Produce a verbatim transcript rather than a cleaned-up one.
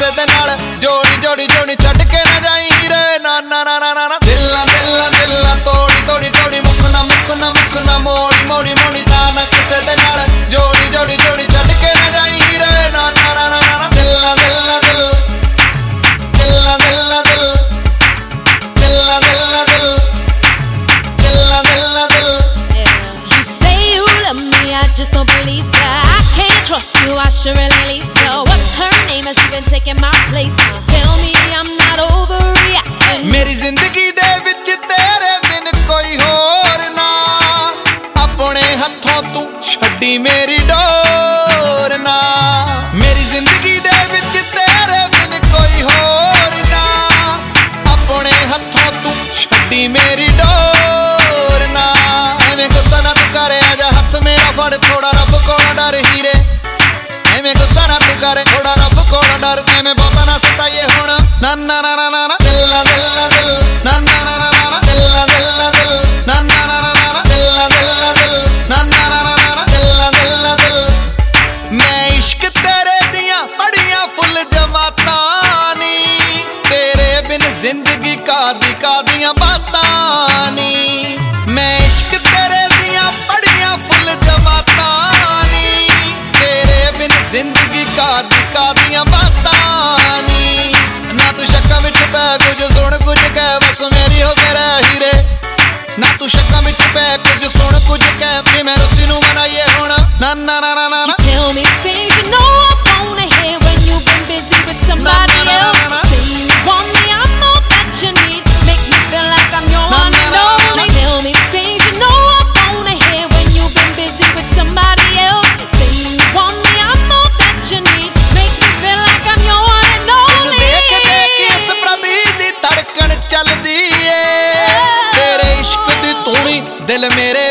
ਕਿਸੇ ਦੇ ਨਾਲ ਜੋੜੀ ਜੋੜੀ ਜੋੜੀ ਛੱਡ ਕੇ ਨਾ ਜਾਈ ਹੀਰੇ ਨਾ ਨਾ ਨਾ ਨਾ ਨਾ ਦਿਲਾਂ ਦਿਲਾਂ ਦਿਲਾਂ ਤੋੜੀ ਤੋੜੀ ਤੋੜੀ ਮੁੱਕ ਨਾ ਮੁੱਕ ਨਾ ਮੁੱਕ ਨਾ ਮੋੜੀ ਮੋੜੀ ਮੋੜੀ ਨਾ ਨਾ ਕਿਸੇ ਦੇ ਨਾਲ ਜੋੜੀ ਜੋੜੀ ਜੋੜੀ ਛੱਡ ਕੇ ਨਾ ਜਾਈ ਹੀਰੇ ਨਾ ਨਾ ਨਾ ਨਾ ਨਾ ਦਿਲਾਂ ਦਿਲਾਂ ਦਿਲ ਦਿਲਾਂ ਦਿਲਾਂ ਦਿਲ ਦਿਲਾਂ ਦਿਲਾਂ ਦਿਲ ਦਿਲਾਂ ਦਿਲਾਂ ਦਿਲ You say you love me, I just don't believe that. I can't trust you, I should really leave you. What's her name? Has she been taking my place? Tell me I'm not overreacting. ਮੇਰੀ ਜ਼ਿੰਦਗੀ ਦੇ ਵਿੱਚ ਤੇਰੇ ਬਿਨ ਕੋਈ ਹੋਰ ਨਾ ਆਪਣੇ ਹੱਥੋਂ ਤੂੰ ਛੱਡੀ ਮੇਰੀ ਡੋਰ ਨਾ ਮੇਰੀ ਜ਼ਿੰਦਗੀ ਦੇ ਵਿੱਚ ਤੇਰੇ ਬਿਨ ਕੋਈ ਹੋਰ ਨਾ ਆਪਣੇ ਹੱਥੋਂ ਤੂੰ ਛੱਡੀ ਮੇਰੀ ਡੋਰ ਨਾ ਐਵੇਂ ਗੁੱਸਾ ਨਾ ਤੂੰ ਕਰੇ ਆਜਾ ਹੱਥ ਮੇਰਾ ਫੜ ਥੋੜਾ ਰੱਬ ਕੋਲੋਂ ਡਰ ਹੀਰੇ ਐਵੇਂ ਗੁੱਸਾ ਨਾ ਤੂੰ ਕਰੇ ਥੋੜਾ ਰੱਬ ਕੋਲੋਂ ਡਰ ਐਵੇਂ ਬਹੁਤਾ ਨਾ ਸਤਾਈਏ ਹੁਣ ਨਾ ਨਾ ਨਾ ਨਾ ਨਾ ਦਿਲਾਂ ਦਿਲਾਂ ਦਿਲ ਨਾ ਨਾ ਨਾ ਨਾ ਨਾ ਦਿਲਾਂ ਦਿਲਾਂ ਦਿਲ ਨਾ ਨਾ ਨਾ ਨਾ ਨਾ ਦਿਲਾਂ ਦਿਲਾਂ ਦਿਲ ਨਾ ਨਾ ਨਾ ਨਾ ਨਾ ਦਿਲਾਂ ਦਿਲਾਂ ਦਿਲ ਮੈਂ ਇਸ਼ਕ ਤੇਰੇ ਦੀਆਂ ਬੜੀਆਂ ਫੁੱਲ ਜਮਾਤਾਂ ਨੀ ਤੇਰੇ ਬਿਨ ਜ਼ਿੰਦਗੀ ਕਾਦੀ ਕਾਦੀਆਂ ਬਾਤਾਂ ਨੀ ਮੈਂ ਇਸ਼ਕ ਤੇਰੇ ਦੀਆਂ ਬੜੀਆਂ ਫੁੱਲ ਜਮਾਤਾਂ ਨੀ ਤੇਰੇ ਬਿਨ ਜ਼ਿੰਦਗੀ ਕਾਦੀ ਕਾਦੀਆਂ ਬਾਤਾਂ ਨੀ ਨਾ ਤੂੰ ਸ਼ੱਕਾਂ ਵਿੱਚ ਪੈ ਕੁਝ ਸੁਣ ਕੁਝ ਕਹਿ ਬਸ ਮੇਰੀ ਹੋ ਕੇ ਰਹਿ ਹੀਰੇ ਨਾ ਤੂੰ ਸ਼ੱਕਾਂ ਵਿੱਚ ਪੈ ਕੁਝ ਸੁਣ ਕੁਝ ਕਹਿ ਵੀ ਮੈਂ ਰੁੱਤੀ ਨੂੰ ਮਨਾਈਏ ਹੁਣ ਨਾ ਨਾ ਨਾ ਨਾ ਨਾ You tell me things you know I wanna hear when you've been busy with somebody Na, na, na, na, na, na. else. Say you want me, I'm all that you need. Make me feel like I'm your Na, one na, and na, na, na, only. na. Tell me things you know I wanna hear when you've been busy with somebody else. Say you want me, I'm all that you need. Make me feel like I'm your one and ਤੈਨੂੰ only. ਦੇਖ ਦੇਖ ਇਸ ਪ੍ਰਭੀ ਦੀ ਧੜਕਣ ਚੱਲਦੀ ਏ ਤੇਰੇ ਇਸ਼ਕ ਦੀ ਧੂਣੀ ਦਿਲ ਮੇਰੇ